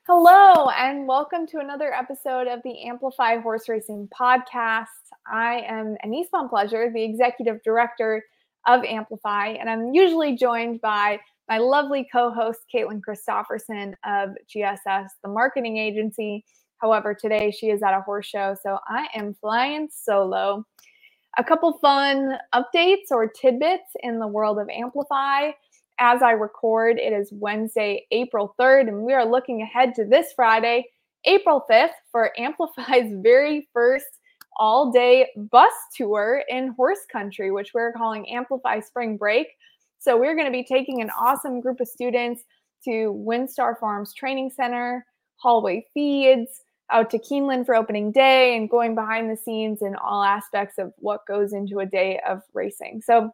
Hello, and welcome to another episode of the Amplify Horse Racing Podcast. I am Anise Pleasure, the Executive Director of Amplify, and I'm usually joined by my lovely co-host, Caitlin Christopherson of GSS, the marketing agency. However, today she is at a horse show, so I am flying solo. A couple fun updates or tidbits in the world of Amplify. As I record, it is Wednesday, April 3rd, and we are looking ahead to this Friday, April 5th, for Amplify's very first all-day bus tour in horse country, which we're calling Amplify Spring Break. So we're going to be taking an awesome group of students to WinStar Farms Training Center, Hallway Feeds, out to Keeneland for opening day, and going behind the scenes in all aspects of what goes into a day of racing. So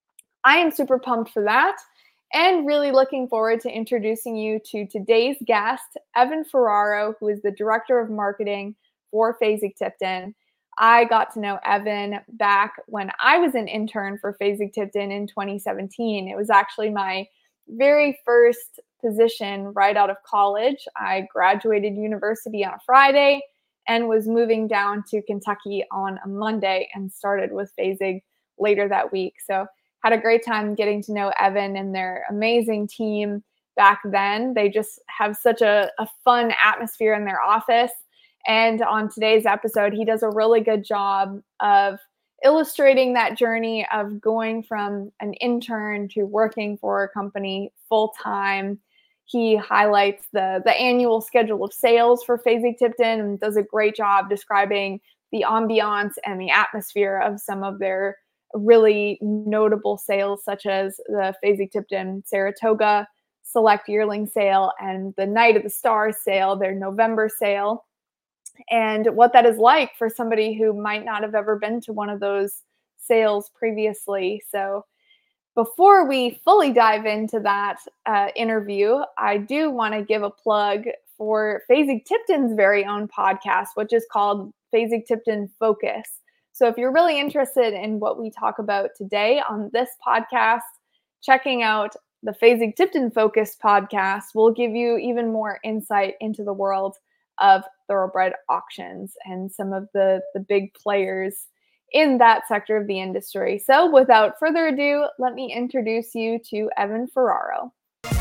I am super pumped for that, and really looking forward to introducing you to today's guest, Evan Ferraro, who is the Director of Marketing for Fasig-Tipton. I got to know Evan back when I was an intern for Fasig-Tipton in 2017. It was actually my very first position right out of college. I graduated university on a Friday and was moving down to Kentucky on a Monday and started with Fasig later that week. So had a great time getting to know Evan and their amazing team back then. They just have such a fun atmosphere in their office. And on today's episode, he does a really good job of illustrating that journey of going from an intern to working for a company full-time. He highlights the annual schedule of sales for Fasig-Tipton and does a great job describing the ambiance and the atmosphere of some of their really notable sales, such as the Fasig-Tipton Saratoga Select Yearling Sale and the Night of the Stars sale, their November sale, and what that is like for somebody who might not have ever been to one of those sales previously. So before we fully dive into that interview, I do want to give a plug for Fasig-Tipton's very own podcast, which is called Fasig-Tipton Focus. So if you're really interested in what we talk about today on this podcast, checking out the Fasig-Tipton Focus podcast will give you even more insight into the world of thoroughbred auctions and some of the big players in that sector of the industry. So without further ado, let me introduce you to Evan Ferraro.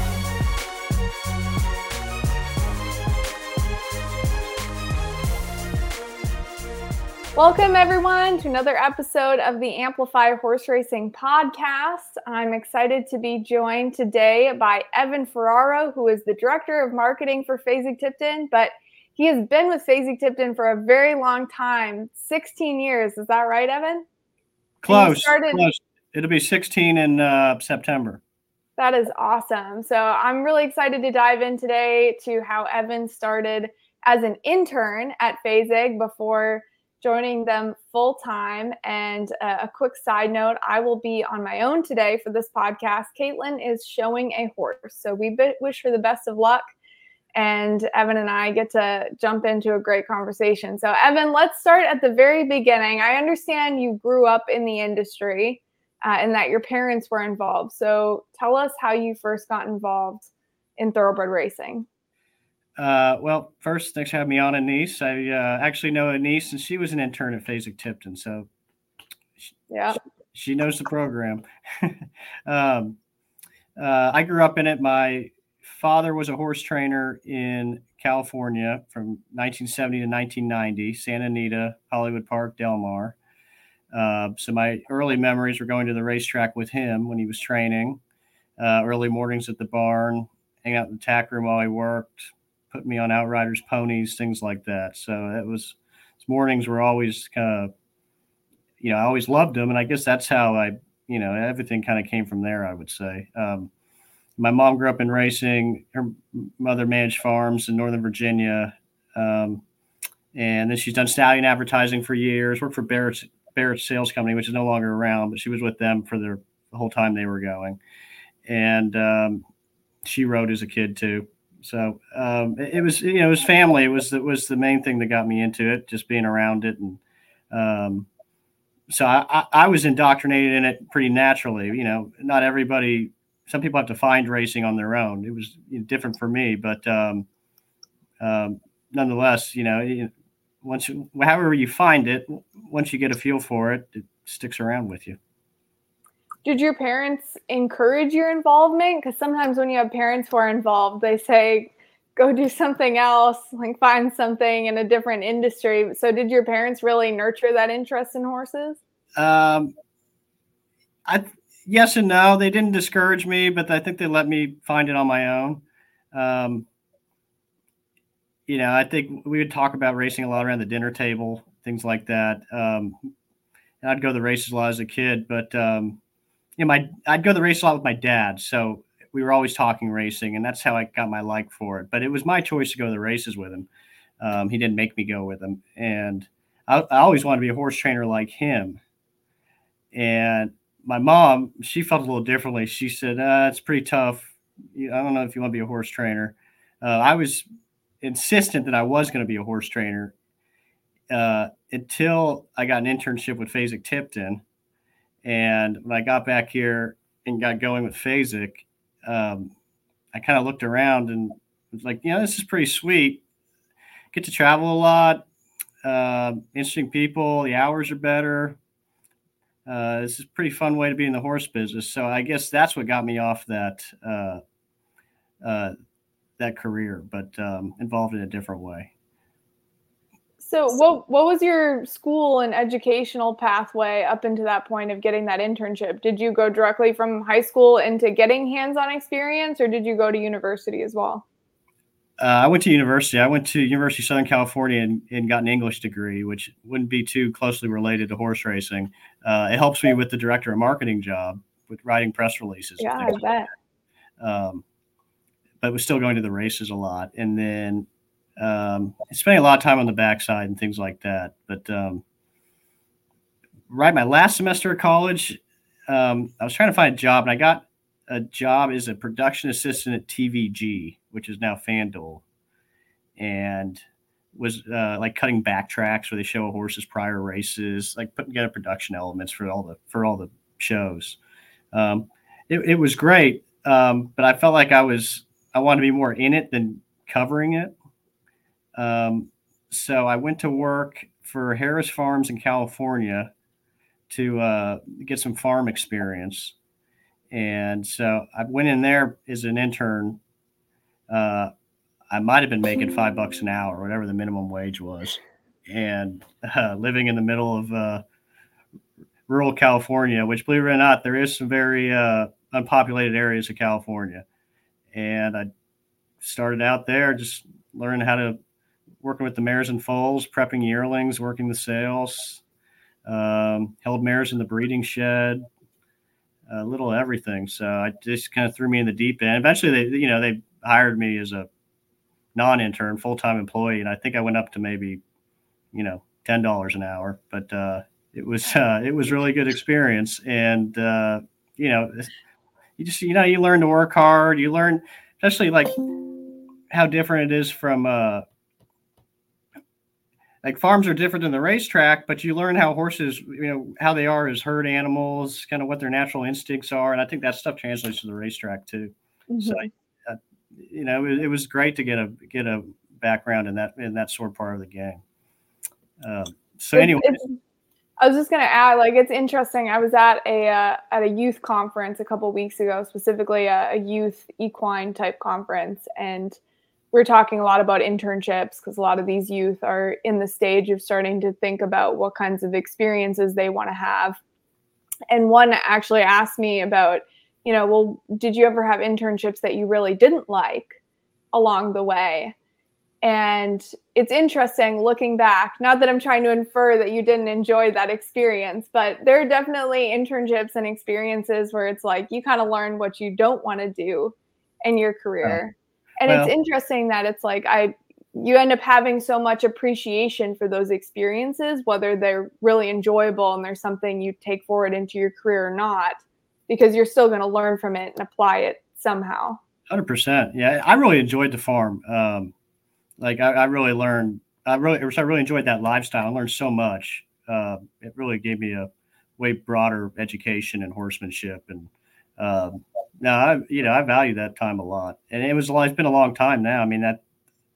Welcome, everyone, to another episode of the Amplify Horse Racing Podcast. I'm excited to be joined today by Evan Ferraro, who is the Director of Marketing for Fasig-Tipton, but he has been with Fasig-Tipton for a very long time, 16 years. Is that right, Evan? Close. It'll be 16 in September. That is awesome. So I'm really excited to dive in today to how Evan started as an intern at Fasig before joining them full time. And a quick side note, I will be on my own today for this podcast. Caitlin is showing a horse. So we wish her the best of luck. And Evan and I get to jump into a great conversation. So Evan, let's start at the very beginning. I understand you grew up in the industry and that your parents were involved. So tell us how you first got involved in thoroughbred racing. Well, first, thanks for having me on, Anise. I actually know Anise, and she was an intern at Fasig-Tipton, so she knows the program. I grew up in it. My father was a horse trainer in California from 1970 to 1990, Santa Anita, Hollywood Park, Del Mar. So my early memories were going to the racetrack with him when he was training, early mornings at the barn, hang out in the tack room while he worked, put me on Outriders ponies, things like that. So his mornings were always kind of, I always loved them. And I guess that's how everything kind of came from there, I would say. My mom grew up in racing. Her mother managed farms in Northern Virginia. And then she's done stallion advertising for years, worked for Barrett Sales Company, which is no longer around, but she was with them for the whole time they were going. And she rode as a kid too. So it was family. It was the main thing that got me into it, just being around it. And so I was indoctrinated in it pretty naturally. Not everybody, some people have to find racing on their own. It was different for me, but Nonetheless, however you find it, once you get a feel for it, it sticks around with you. Did your parents encourage your involvement? Because sometimes when you have parents who are involved, they say, go do something else, like find something in a different industry. So did your parents really nurture that interest in horses? Yes and no. They didn't discourage me, but I think they let me find it on my own. I think we would talk about racing a lot around the dinner table, things like that. And I'd go to the races a lot as a kid, but I'd go to the race a lot with my dad. So we were always talking racing, and that's how I got my like for it. But it was my choice to go to the races with him. He didn't make me go with him. And I always wanted to be a horse trainer like him. And my mom, she felt a little differently. She said, it's pretty tough. I don't know if you want to be a horse trainer. I was insistent that I was going to be a horse trainer until I got an internship with Fasig-Tipton. And when I got back here and got going with Fasig, I kind of looked around and was like, this is pretty sweet. Get to travel a lot, interesting people. The hours are better. This is a pretty fun way to be in the horse business. So I guess that's what got me off that career, but involved in a different way. So what was your school and educational pathway up into that point of getting that internship? Did you go directly from high school into getting hands-on experience, or did you go to university as well? I went to university. I went to University of Southern California and got an English degree, which wouldn't be too closely related to horse racing. It helps me with the director of marketing job with writing press releases. Yeah, I bet. But was still going to the races a lot. And then spending a lot of time on the backside and things like that. But right my last semester of college, I was trying to find a job, and I got a job as a production assistant at TVG, which is now FanDuel, and was like cutting backtracks where they show a horse's prior races, like putting together production elements for all the shows. It was great, but I felt like I wanted to be more in it than covering it. So I went to work for Harris Farms in California to get some farm experience. And so I went in there as an intern. I might have been making $5 an hour, whatever the minimum wage was, and living in the middle of rural California, which, believe it or not, there is some very unpopulated areas of California. And I started out there just learning how to working with the mares and foals, prepping yearlings, working the sales, held mares in the breeding shed, a little of everything. So I just kind of threw me in the deep end. Eventually they hired me as a non-intern, full-time employee. And I think I went up to maybe, $10 an hour, but it was really good experience. And, you just, you learn to work hard. You learn, especially like how different it is from, like farms are different than the racetrack, but you learn how horses, how they are as herd animals, kind of what their natural instincts are. And I think that stuff translates to the racetrack too. Mm-hmm. So, it was great to get a background in that sort of part of the game. I was just going to add, like, it's interesting. I was at a youth conference a couple of weeks ago, specifically a youth equine type conference. And we're talking a lot about internships because a lot of these youth are in the stage of starting to think about what kinds of experiences they want to have. And one actually asked me about, well, did you ever have internships that you really didn't like along the way? And it's interesting looking back, not that I'm trying to infer that you didn't enjoy that experience, but there are definitely internships and experiences where it's like you kind of learn what you don't want to do in your career. And it's interesting that it's like you end up having so much appreciation for those experiences, whether they're really enjoyable and there's something you take forward into your career or not, because you're still going to learn from it and apply it somehow. 100%. Yeah, I really enjoyed the farm. I really learned. I really enjoyed that lifestyle. I learned so much. It really gave me a way broader education in horsemanship, and I value that time a lot. And it's been a long time now. I mean, that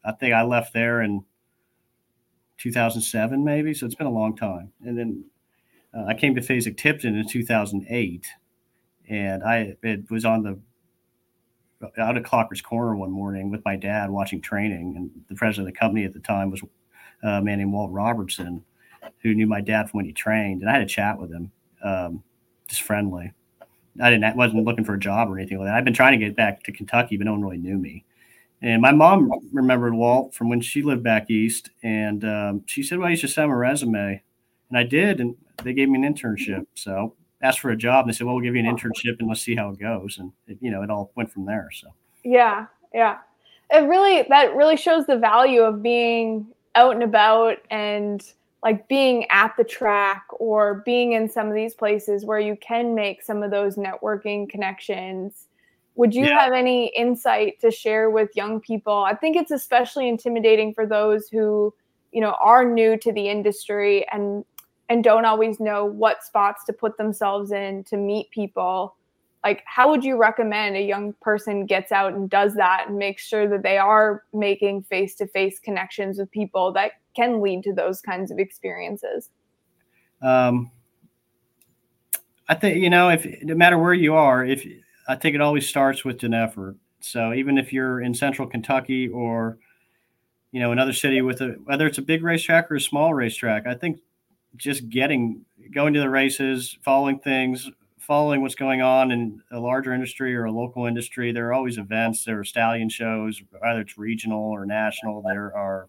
I think I left there in 2007, maybe. So it's been a long time. And then I came to Fasig-Tipton in 2008, and it was on the out at Clocker's Corner one morning with my dad watching training, and the president of the company at the time was a man named Walt Robertson, who knew my dad from when he trained, and I had a chat with him, just friendly. Wasn't looking for a job or anything like that. I've been trying to get back to Kentucky, but no one really knew me. And my mom remembered Walt from when she lived back east, and she said, "Well, you should send him a resume," and I did, and they gave me an internship. So asked for a job, and they said, "Well, we'll give you an internship, and let's see how it goes." And it all went from there. So yeah, that really shows the value of being out and about and like being at the track or being in some of these places where you can make some of those networking connections. Would you have any insight to share with young people? I think it's especially intimidating for those who, are new to the industry and don't always know what spots to put themselves in to meet people. Like, how would you recommend a young person gets out and does that and makes sure that they are making face-to-face connections with people that can lead to those kinds of experiences? I think, if no matter where you are, I think it always starts with an effort. So even if you're in central Kentucky or, another city whether it's a big racetrack or a small racetrack, I think just going to the races, following what's going on in a larger industry or a local industry. There are always events. There are stallion shows, either it's regional or national. There are,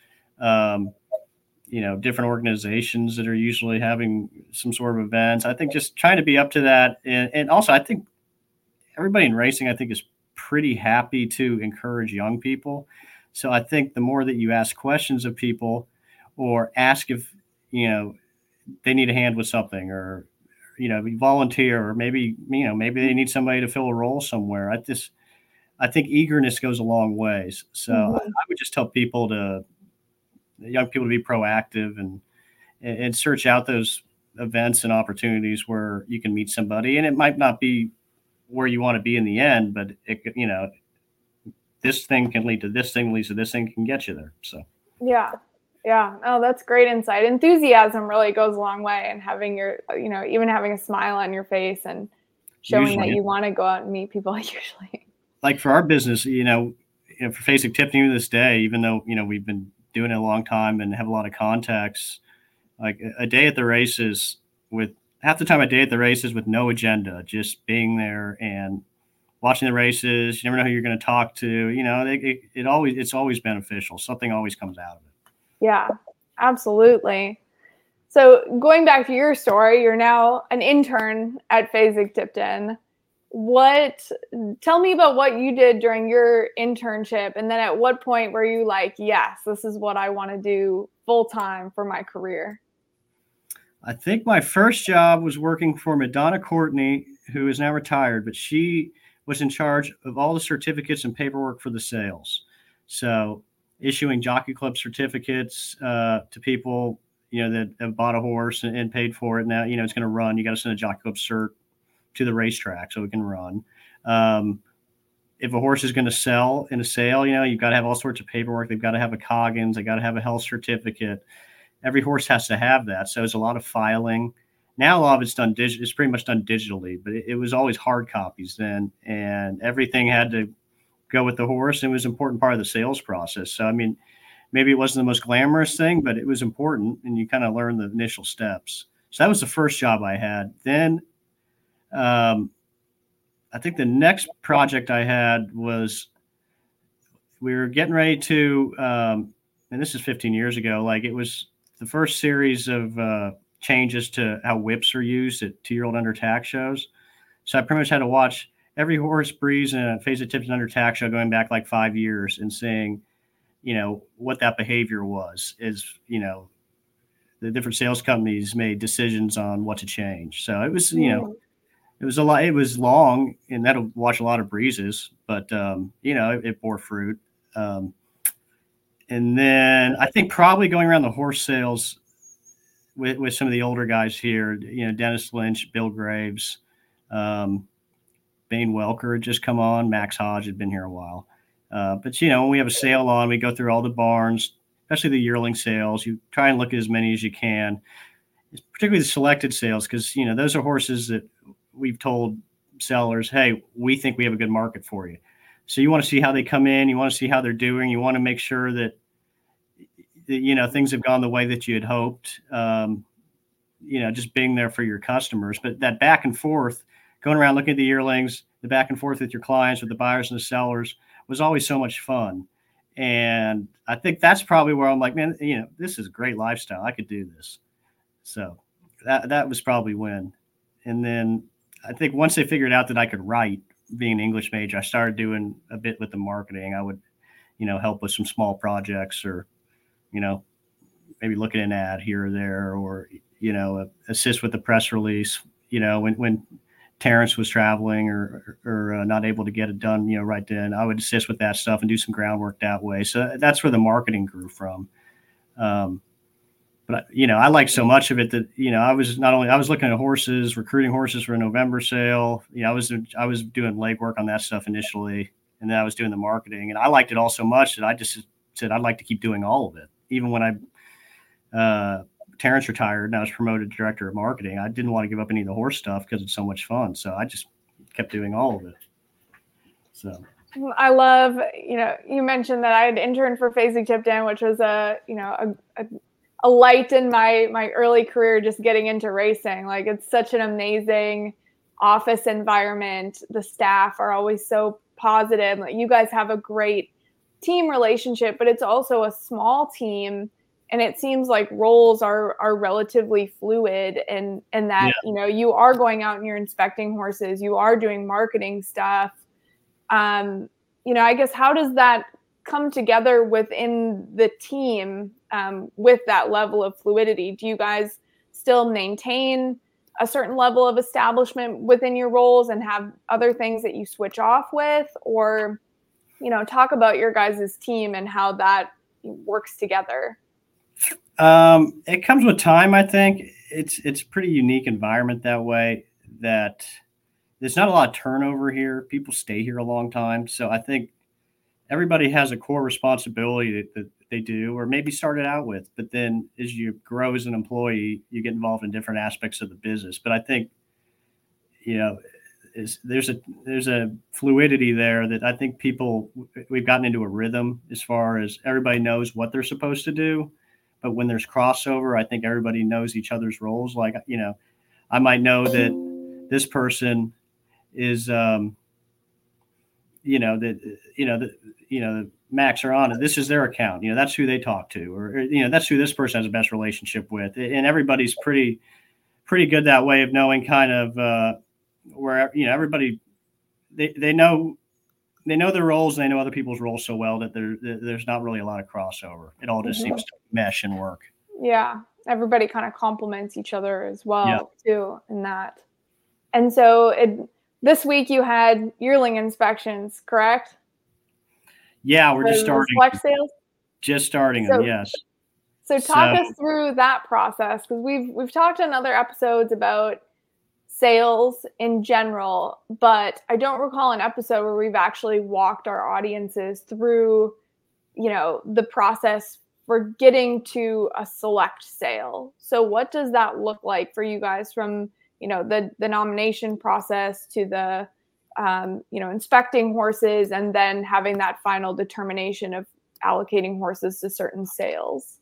different organizations that are usually having some sort of events. I think just trying to be up to that. And also, I think everybody in racing, I think, is pretty happy to encourage young people. So I think the more that you ask questions of people or ask if, they need a hand with something or, volunteer, or maybe they need somebody to fill a role somewhere. I think eagerness goes a long ways. So I would just tell young people to be proactive and search out those events and opportunities where you can meet somebody. And it might not be where you want to be in the end, but this thing can lead to this thing, leads to this thing, can get you there. So yeah. Oh, that's great insight. Enthusiasm really goes a long way, and having even having a smile on your face and showing that you want to go out and meet people. Usually, like for our business, for Fasig-Tipton to this day, even though we've been doing it a long time and have a lot of contacts, like a day at the races with no agenda, just being there and watching the races. You never know who you're going to talk to. It's always beneficial. Something always comes out of it. Yeah, absolutely. So going back to your story, you're now an intern at Fasig-Tipton. Tell me about what you did during your internship, and then at what point were you like, yes, this is what I want to do full time for my career? I think my first job was working for Madonna Courtney, who is now retired, but she was in charge of all the certificates and paperwork for the sales. So issuing Jockey Club certificates to people, that have bought a horse and paid for it. Now, it's going to run. You got to send a Jockey Club cert to the racetrack so it can run. If a horse is going to sell in a sale, you've got to have all sorts of paperwork. They've got to have a Coggins. They got to have a health certificate. Every horse has to have that. So it's a lot of filing. Now a lot of it's done it's pretty much done digitally, but it was always hard copies then, and everything had to go with the horse, and it was an important part of the sales process. So, maybe it wasn't the most glamorous thing, but it was important, and you kind of learn the initial steps. So that was the first job I had. Then I think the next project I had was we were getting ready to, and this is 15 years ago, like it was the first series of changes to how whips are used at 2-year-old under tack shows. So I pretty much had to watch every horse breeze in a Fasig-Tipton under tack show going back like 5 years and seeing, what that behavior was. The different sales companies made decisions on what to change. So it was, it was a lot. It was long, and that'll watch a lot of breezes, but it bore fruit. And then I think probably going around the horse sales with some of the older guys here, Dennis Lynch, Bill Graves, Bane Welker had just come on. Max Hodge had been here a while. But when we have a sale on, we go through all the barns, especially the yearling sales. You try and look at as many as you can, particularly the selected sales, because those are horses that we've told sellers, hey, we think we have a good market for you. So you want to see how they come in, you want to see how they're doing, you want to make sure that things have gone the way that you had hoped. Just being there for your customers. But that back and forth, going around looking at the yearlings, the back and forth with your clients, with the buyers and the sellers, was always so much fun. And I think that's probably where I'm like, man, this is a great lifestyle. I could do this. So that was probably when. And then I think once they figured out that I could write, being an English major, I started doing a bit with the marketing. I would, help with some small projects, or, maybe look at an ad here or there, or, assist with the press release, when Terrence was traveling or not able to get it done, right then, I would assist with that stuff and do some groundwork that way. So that's where the marketing grew from. But I liked so much of it that I was looking at horses, recruiting horses for a November sale. I was doing legwork on that stuff initially, and then I was doing the marketing, and I liked it all so much that I just said I'd like to keep doing all of it. Even when Terrence retired and I was promoted to director of marketing, I didn't want to give up any of the horse stuff because it's so much fun. So I just kept doing all of it. So I love, you mentioned that I had interned for Fasig-Tipton, which was a light in my early career, just getting into racing. Like, it's such an amazing office environment. The staff are always so positive. Like, you guys have a great team relationship, but it's also a small team, and it seems like roles are relatively fluid, and that, you are going out and you're inspecting horses, you are doing marketing stuff. I guess, how does that come together within the team, with that level of fluidity? Do you guys still maintain a certain level of establishment within your roles and have other things that you switch off with? Or, talk about your guys' team and how that works together. It comes with time. I think it's a pretty unique environment that way, that there's not a lot of turnover here. People stay here a long time. So I think everybody has a core responsibility that they do, or maybe started out with, but then as you grow as an employee, you get involved in different aspects of the business. But I think, there's a fluidity there that I think we've gotten into a rhythm, as far as everybody knows what they're supposed to do. But when there's crossover, I think everybody knows each other's roles. Like, I might know that this person is, Max or Anna, this is their account. That's who they talk to, or that's who this person has the best relationship with. And everybody's pretty good that way of knowing kind of where everybody they know their roles, and they know other people's roles so well that there's not really a lot of crossover. It all just seems to mesh and work. Yeah, everybody kind of complements each other as well too in that. And so this week you had yearling inspections, correct? Yeah, we're just starting. Flex sales? Just starting them, yes. So talk us through that process, because we've talked in other episodes about sales in general, but I don't recall an episode where we've actually walked our audiences through, the process for getting to a select sale. So what does that look like for you guys, from, the nomination process to the, inspecting horses, and then having that final determination of allocating horses to certain sales?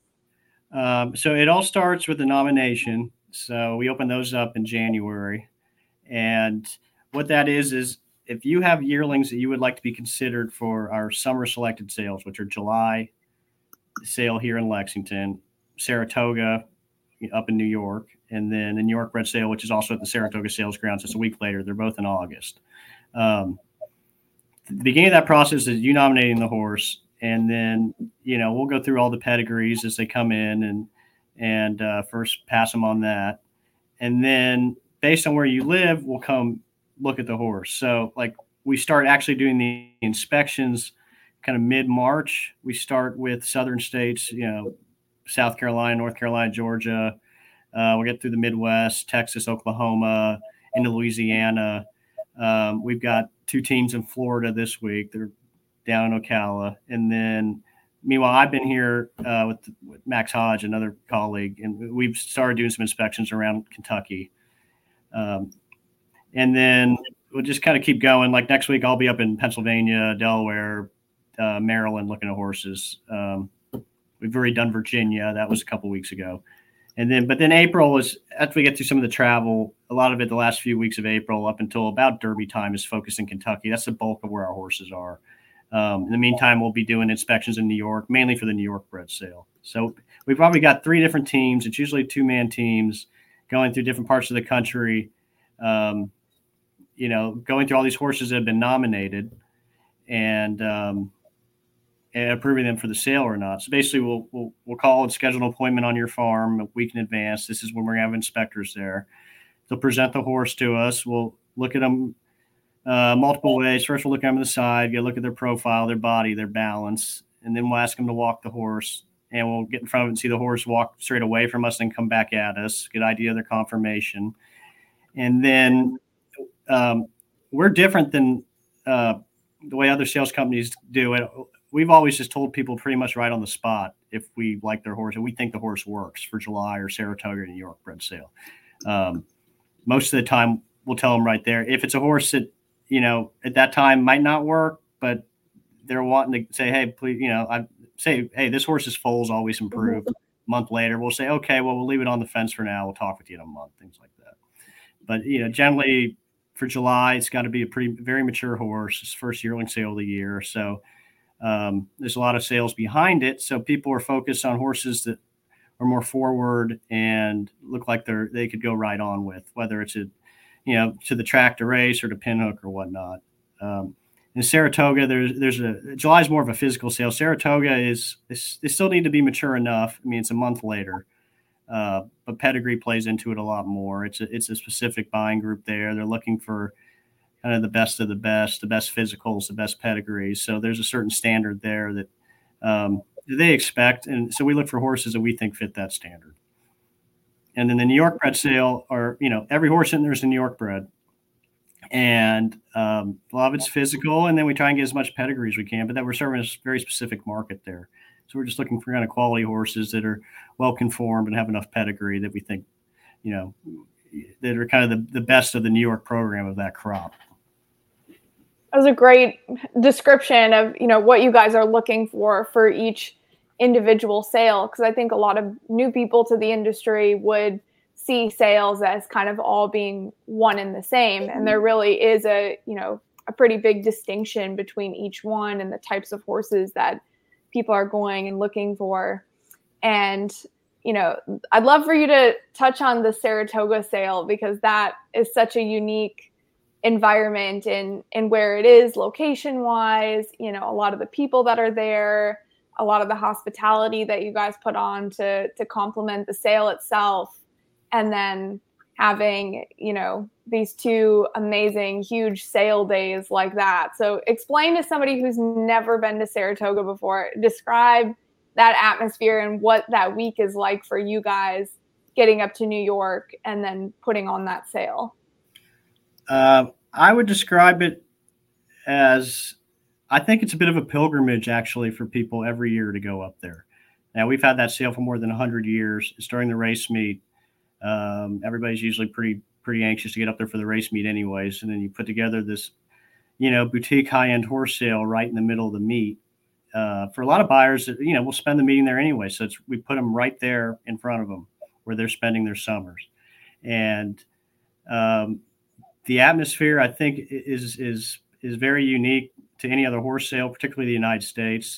So it all starts with the nomination. So we open those up in January. And what that is if you have yearlings that you would like to be considered for our summer selected sales, which are July sale here in Lexington, Saratoga up in New York, and then the New York bred sale, which is also at the Saratoga sales grounds. It's a week later. They're both in August. The beginning of that process is you nominating the horse, and then, we'll go through all the pedigrees as they come in and first pass them on that. And then based on where you live, we'll come look at the horse. So like, we start actually doing the inspections kind of mid-March. We start with southern states, South Carolina, North Carolina, Georgia. We'll get through the Midwest, Texas, Oklahoma, into Louisiana. We've got 2 teams in Florida this week. They're down in Ocala. And then meanwhile, I've been here with Max Hodge, another colleague, and we've started doing some inspections around Kentucky. And then we'll just kind of keep going. Like next week, I'll be up in Pennsylvania, Delaware, Maryland looking at horses. We've already done Virginia. That was a couple weeks ago. But then April was, after we get through some of the travel, a lot of it, the last few weeks of April up until about Derby time is focused in Kentucky. That's the bulk of where our horses are. In the meantime, we'll be doing inspections in New York, mainly for the New York bred sale. So we've probably got 3 different teams. It's usually 2-man teams going through different parts of the country, going through all these horses that have been nominated and approving them for the sale or not. So basically, we'll call and schedule an appointment on your farm a week in advance. This is when we're going to have inspectors there. They'll present the horse to us. We'll look at them multiple ways. First, we'll look at them on the side, get a look at their profile, their body, their balance, and then we'll ask them to walk the horse. And we'll get in front of it and see the horse walk straight away from us and come back at us, get an idea of their conformation. And then we're different than the way other sales companies do it. We've always just told people pretty much right on the spot if we like their horse and we think the horse works for July or Saratoga or New York bred sale. Most of the time, we'll tell them right there. If it's a horse that, at that time might not work, but they're wanting to say, hey, please, I say, hey, this horse's foal's always improved. A month later, we'll say, okay, well, we'll leave it on the fence for now. We'll talk with you in a month, things like that. But, generally for July, it's got to be a very mature horse. It's first yearling sale of the year. So there's a lot of sales behind it. So people are focused on horses that are more forward and look like they could go right on with, whether it's to the track to race or to pinhook or whatnot. In Saratoga, July is more of a physical sale. Saratoga they still need to be mature enough. I mean, it's a month later, but pedigree plays into it a lot more. It's a specific buying group there. They're looking for kind of the best physicals, the best pedigrees. So there's a certain standard there that they expect. And so we look for horses that we think fit that standard. And then the New York bred sale every horse in there is a New York bred. And a lot of it's physical. And then we try and get as much pedigree as we can, but that we're serving a very specific market there. So we're just looking for kind of quality horses that are well conformed and have enough pedigree that we think, that are kind of the best of the New York program of that crop. That was a great description of, what you guys are looking for each individual sale. Because I think a lot of new people to the industry would see sales as kind of all being one and the same. And there really is a pretty big distinction between each one and the types of horses that people are going and looking for. And, I'd love for you to touch on the Saratoga sale, because that is such a unique environment and where it is location wise, a lot of the people that are there, a lot of the hospitality that you guys put on to complement the sale itself. And then having, these 2 amazing, huge sale days like that. So explain to somebody who's never been to Saratoga before, describe that atmosphere and what that week is like for you guys getting up to New York and then putting on that sale. I would describe it as, I think it's a bit of a pilgrimage actually for people every year to go up there. Now we've had that sale for more than 100 years. It's during the race meet. Everybody's usually pretty anxious to get up there for the race meet anyways. And then you put together this, boutique high-end horse sale right in the middle of the meet. For a lot of buyers, we'll spend the meeting there anyway. So we put them right there in front of them where they're spending their summers. And the atmosphere, I think, is very unique to any other horse sale, particularly the United States.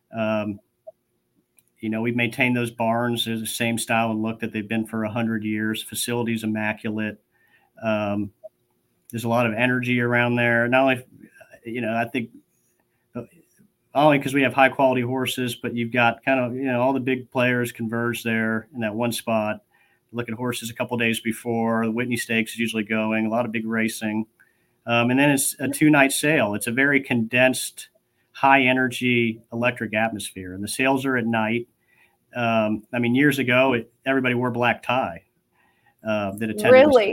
We've maintained those barns. They're the same style and look that they've been for 100 years. Facility's immaculate. There's a lot of energy around there. Not only, I think only because we have high quality horses, but you've got kind of, all the big players converge there in that one spot. Look at horses a couple of days before. The Whitney Stakes is usually going, a lot of big racing. And then it's a 2-night sale. It's a very condensed, high energy electric atmosphere. And the sales are at night. Years ago, everybody wore black tie. That attended. Really?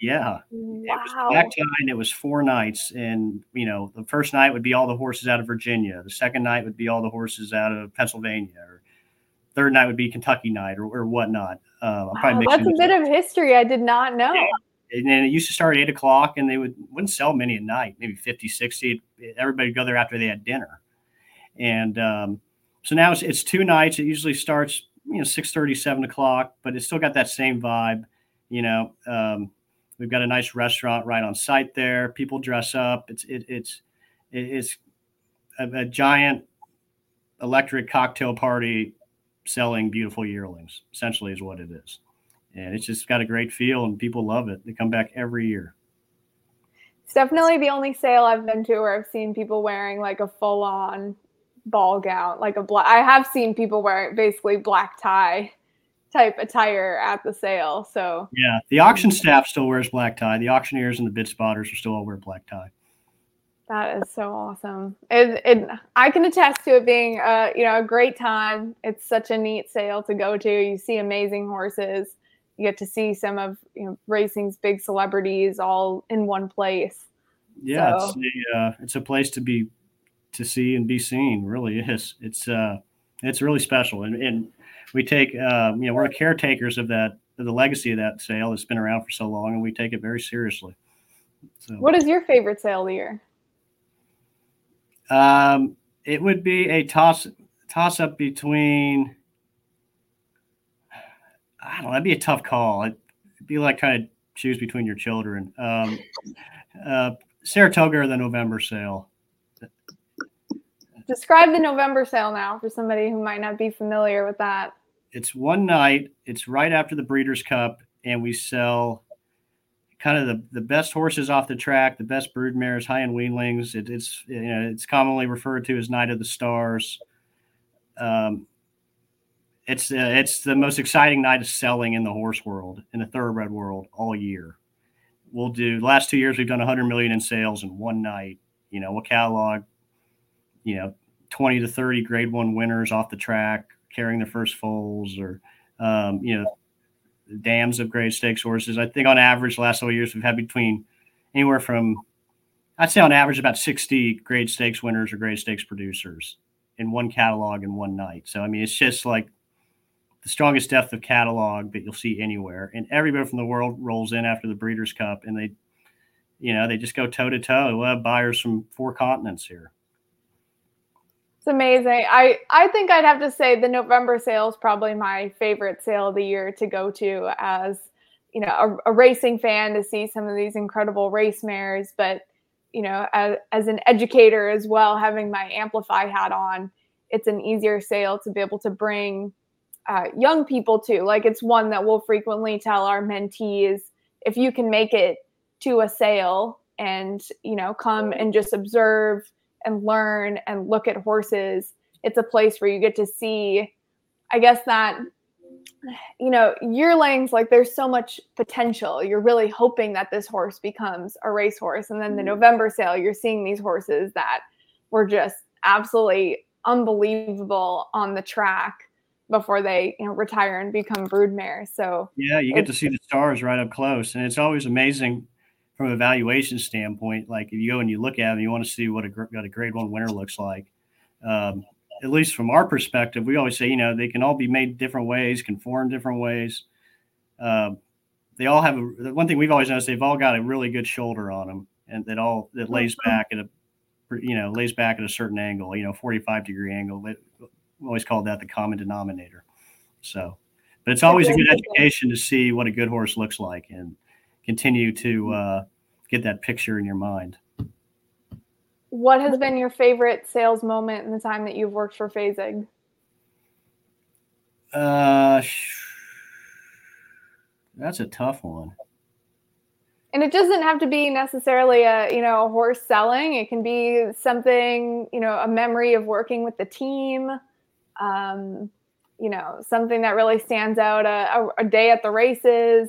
Yeah. It was black Wow. tie, and it was 4 nights, and, the first night would be all the horses out of Virginia, the second night would be all the horses out of Pennsylvania, or third night would be Kentucky night or whatnot. I'm probably Wow, mixing that's a those bit up. of history I did not Yeah, know. and then it used to start at 8 o'clock, and they wouldn't sell many at night, maybe 50, 60. Everybody would go there after they had dinner. And so now it's 2 nights. It usually starts, 6:30, 7 o'clock, but it's still got that same vibe. You know, we've got a nice restaurant right on site there. People dress up. It's a giant electric cocktail party selling beautiful yearlings, essentially is what it is. And it's just got a great feel, and people love it. They come back every year. It's definitely the only sale I've been to where I've seen people wearing like a full on ball gown, like a black. I have seen people wear basically black tie type attire at the sale. So Yeah, the auction staff still wears black tie. The auctioneers and the bid spotters will still all wear black tie. that is so awesome. I can attest to it being a great time. It's such a neat sale to go to. You see amazing horses. You get to see some of racing's big celebrities all in one place. Yeah, So it's a place to see and be seen. Really is. It's really special, and we take we're the caretakers of the legacy of that sale that's been around for so long, and we take it very seriously. So, what is your favorite sale of the year? it would be a toss up between. I don't know. That'd be a tough call. It'd be like trying to choose between your children. Saratoga or the November sale. Describe the November sale now for somebody who might not be familiar with that. It's one night. It's right after the Breeders' Cup, and we sell kind of the best horses off the track, the best brood mares, high-end weanlings. It's commonly referred to as Night of the Stars. It's the most exciting night of selling in the horse world, in the thoroughbred world, all year. The last 2 years we've done 100 million in sales in one night. We'll catalog 20 to 30 grade 1 winners off the track carrying their first foals, or dams of grade stakes horses. I think on average the last several years we've had between anywhere from, I'd say on average, about 60 grade stakes winners or grade stakes producers in one catalog in one night. So it's just like the strongest depth of catalog that you'll see anywhere, and everybody from the world rolls in after the Breeders' Cup, and they just go toe to toe. We'll have buyers from 4 continents here. It's amazing. I think I'd have to say the November sale is probably my favorite sale of the year to go to as, a racing fan, to see some of these incredible race mares, but, as an educator as well, having my Amplify hat on, it's an easier sale to be able to bring young people to. Like, it's one that we'll frequently tell our mentees, if you can make it to a sale and, come and just observe and learn and look at horses, it's a place where you get to see, I guess, that, yearlings, like, there's so much potential. You're really hoping that this horse becomes a racehorse. And then the November sale, you're seeing these horses that were just absolutely unbelievable on the track before they retire and become brood mares. So yeah, you get to see the stars right up close, and it's always amazing from a valuation standpoint. Like, if you go and you look at them, you want to see what a grade 1 winner looks like. At least from our perspective, we always say, they can all be made different ways, conform different ways. They all have the one thing we've always noticed, they've all got a really good shoulder on them, and that lays back at a certain angle, 45-degree angle. We always call that the common denominator. So, but it's always a good education to see what a good horse looks like, and continue to get that picture in your mind. What has been your favorite sales moment in the time that you've worked for Phasig? That's a tough one. And it doesn't have to be necessarily a horse selling. It can be something, a memory of working with the team, something that really stands out, a day at the races.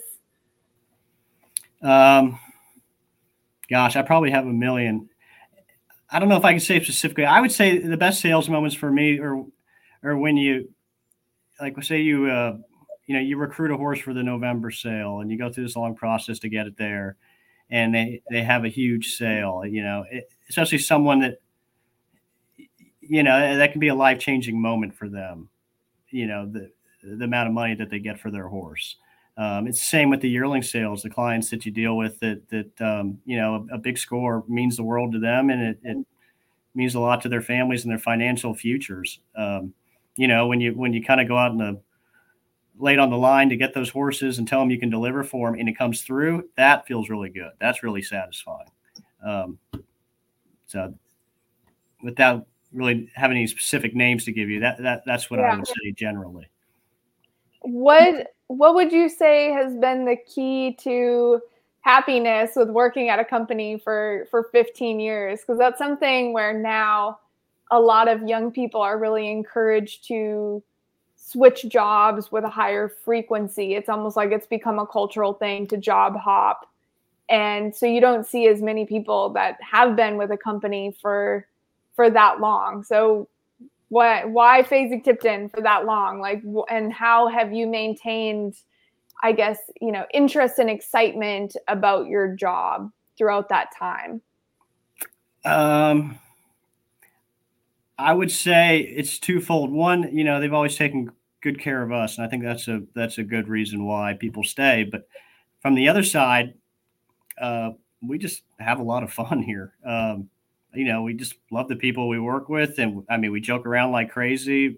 Gosh, I probably have a million. I don't know if I can say specifically. I would say the best sales moments for me are when you, like, say you you recruit a horse for the November sale and you go through this long process to get it there, and they have a huge sale, especially someone that, that can be a life-changing moment for them, the amount of money that they get for their horse. It's the same with the yearling sales, the clients that you deal with that a big score means the world to them, and it means a lot to their families and their financial futures. When you kind of go out in the late on the line to get those horses and tell them you can deliver for them and it comes through, that feels really good. That's really satisfying. So without really having any specific names to give you, that's what I would say generally. What would you say has been the key to happiness with working at a company for 15 years? Because that's something where now a lot of young people are really encouraged to switch jobs with a higher frequency. It's almost like it's become a cultural thing to job hop. And so you don't see as many people that have been with a company for that long. So why Fasig-Tipton for that long? And how have you maintained, I guess, interest and excitement about your job throughout that time? I would say it's twofold. One, they've always taken good care of us, and I think that's a good reason why people stay. But from the other side, we just have a lot of fun here. We just love the people we work with, and we joke around like crazy.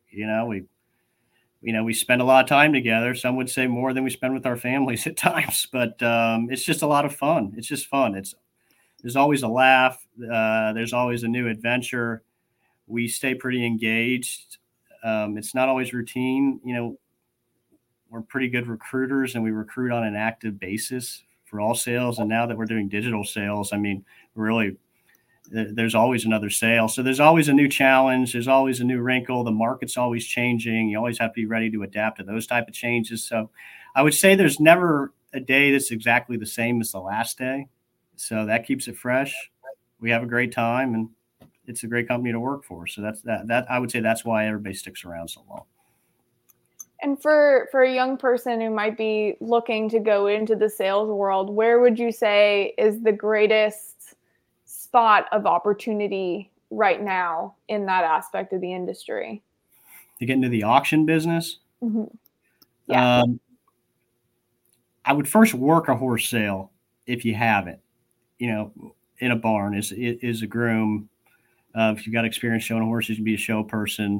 We spend a lot of time together. Some would say more than we spend with our families at times, but it's just a lot of fun. It's just fun. There's always a laugh. There's always a new adventure. We stay pretty engaged. It's not always routine. We're pretty good recruiters, and we recruit on an active basis for all sales. And now that we're doing digital sales, really, there's always another sale. So there's always a new challenge. There's always a new wrinkle. The market's always changing. You always have to be ready to adapt to those type of changes. So I would say there's never a day that's exactly the same as the last day. So that keeps it fresh. We have a great time, and it's a great company to work for. So that I would say that's why everybody sticks around so long. And for a young person who might be looking to go into the sales world, where would you say is the greatest spot of opportunity right now in that aspect of the industry? To get into the auction business? Mm-hmm. Yeah. I would first work a horse sale if you haven't, in a barn is a groom. If you've got experience showing horses, you can be a show person.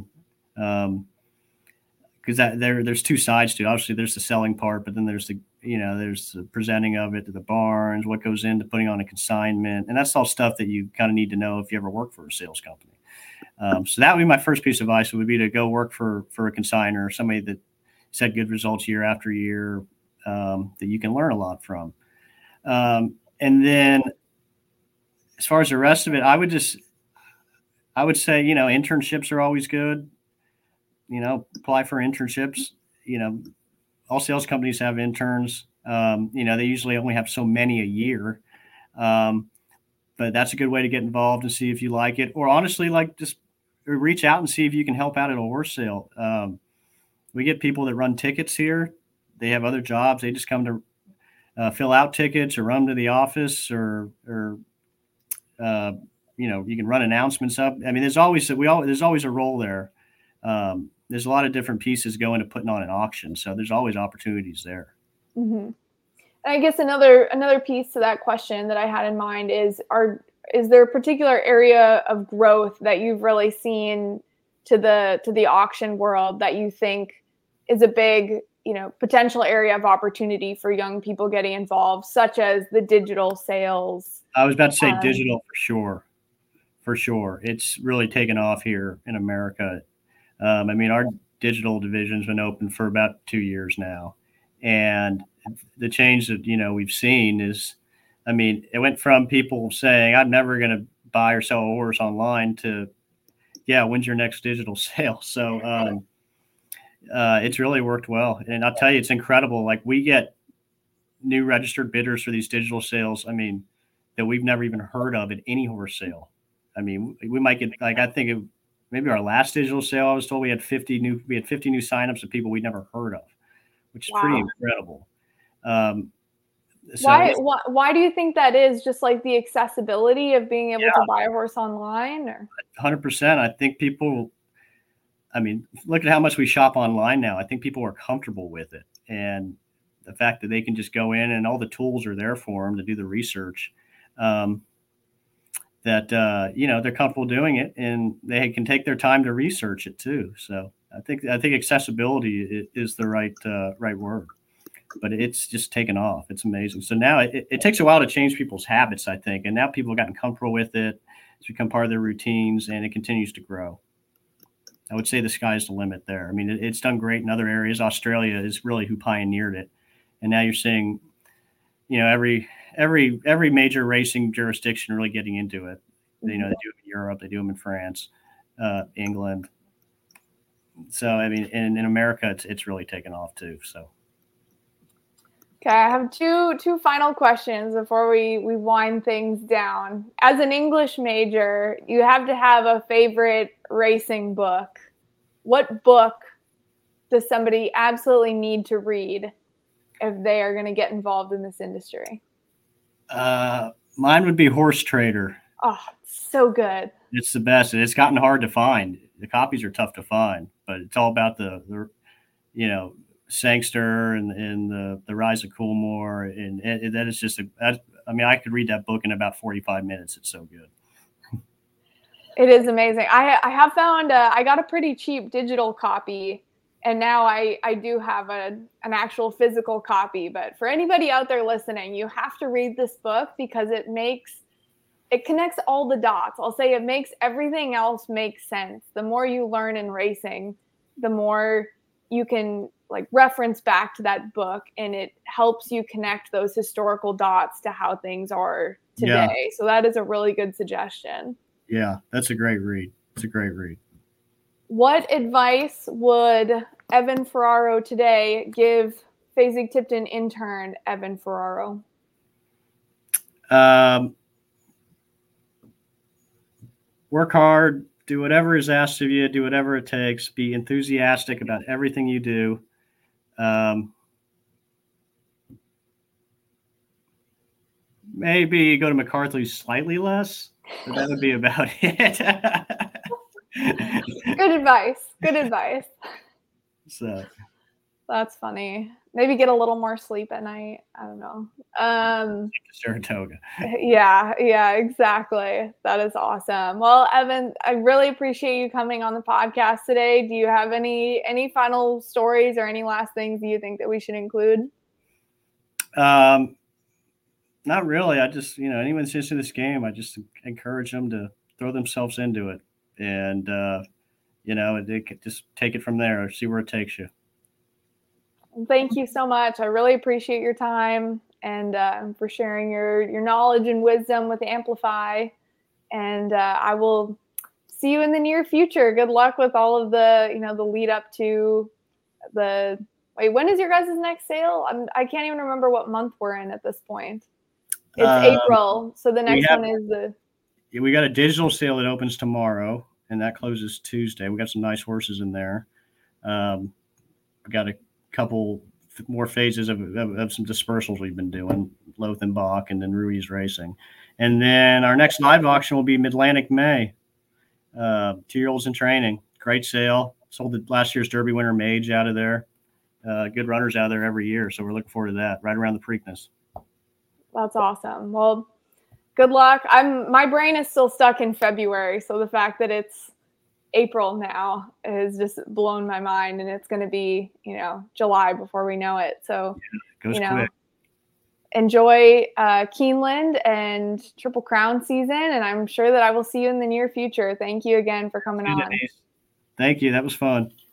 Because there's two sides to it. Obviously, there's the selling part, but then there's the presenting of it to the barns, what goes into putting on a consignment, and that's all stuff that you kind of need to know if you ever work for a sales company. So that would be my first piece of advice. Would be to go work for a consignor, somebody that had good results year after year, that you can learn a lot from. And then, as far as the rest of it, I would say internships are always good. Apply for internships. All sales companies have interns. They usually only have so many a year. But that's a good way to get involved and see if you like it. Or honestly, just reach out and see if you can help out at a horse sale. We get people that run tickets here. They have other jobs. They just come to fill out tickets or run to the office or you can run announcements up. There's always a role there. There's a lot of different pieces go into putting on an auction. So there's always opportunities there. Mm-hmm. I guess another piece to that question that I had in mind is there a particular area of growth that you've really seen to the auction world that you think is a big, potential area of opportunity for young people getting involved, such as the digital sales? I was about to say digital for sure. It's really taken off here in America. Our digital division's been open for about 2 years now. And the change that, we've seen is, it went from people saying, I'm never going to buy or sell a horse online to, when's your next digital sale? So it's really worked well. And I'll tell you, it's incredible. We get new registered bidders for these digital sales, that we've never even heard of at any horse sale. We might get, I think maybe our last digital sale, I was told we had 50 new signups of people we'd never heard of. which is Wow. pretty incredible. Why do you think that is? Just like the accessibility of being able to buy a horse online? Or 100%. I think people, I mean, look at how much we shop online now. I think people are comfortable with it. And the fact that they can just go in and all the tools are there for them to do the research, they're comfortable doing it, and they can take their time to research it too. So I think accessibility is the right word, but it's just taken off. It's amazing. So now it takes a while to change people's habits, I think, and now people have gotten comfortable with it. It's become part of their routines, and it continues to grow. I would say the sky's the limit there. I mean, it's done great in other areas. Australia is really who pioneered it, and now you're seeing, every major racing jurisdiction really getting into it. They do them in Europe, they do them in France, England. So I mean, in America, it's really taken off too. So. Okay, I have two final questions before we wind things down. As an English major, you have to have a favorite racing book. What book does somebody absolutely need to read if they are going to get involved in this industry? Mine would be Horse Trader. Oh, so good. It's the best. It's gotten hard to find. The copies are tough to find, but it's all about the Sangster and the Rise of Coolmore, and that is just I could read that book in about 45 minutes. It's so good. It is amazing. I have found I got a pretty cheap digital copy, and now I do have an actual physical copy. But for anybody out there listening, you have to read this book because it connects all the dots. I'll say it makes everything else make sense. The more you learn in racing, the more you can reference back to that book, and it helps you connect those historical dots to how things are today. Yeah. So that is a really good suggestion. Yeah, that's a great read. It's a great read. What advice would Evan Ferraro today give Fasig-Tipton intern Evan Ferraro? Work hard, do whatever is asked of you, do whatever it takes, be enthusiastic about everything you do. Maybe go to McCarthy slightly less, but that would be about it. Good advice. Good advice. So that's funny. Maybe get a little more sleep at night. I don't know. Saratoga. Yeah, exactly. That is awesome. Well, Evan, I really appreciate you coming on the podcast today. Do you have any final stories or any last things you think that we should include? Not really. I just, anyone's interested in this game, I just encourage them to throw themselves into it, and they could just take it from there, see where it takes you. Thank you so much. I really appreciate your time and for sharing your knowledge and wisdom with Amplify. And I will see you in the near future. Good luck with all of the, the lead up to when is your guys' next sale? I can't even remember what month we're in at this point. It's April. So the next one is we got a digital sale that opens tomorrow, and that closes Tuesday. We got some nice horses in there. We got a couple more phases of some dispersals we've been doing, Lothenbach and then Ruiz Racing. And then our next live auction will be Mid-Atlantic May. 2-year-olds in training. Great sale. Sold the last year's Derby winner Mage out of there. Good runners out of there every year. So we're looking forward to that right around the Preakness. That's awesome. Well, good luck. My brain is still stuck in February. So the fact that it's April now has just blown my mind, and it's going to be, July before we know it. So, goes quick. Enjoy Keeneland and Triple Crown season, and I'm sure that I will see you in the near future. Thank you again for coming on. Thank you. That was fun.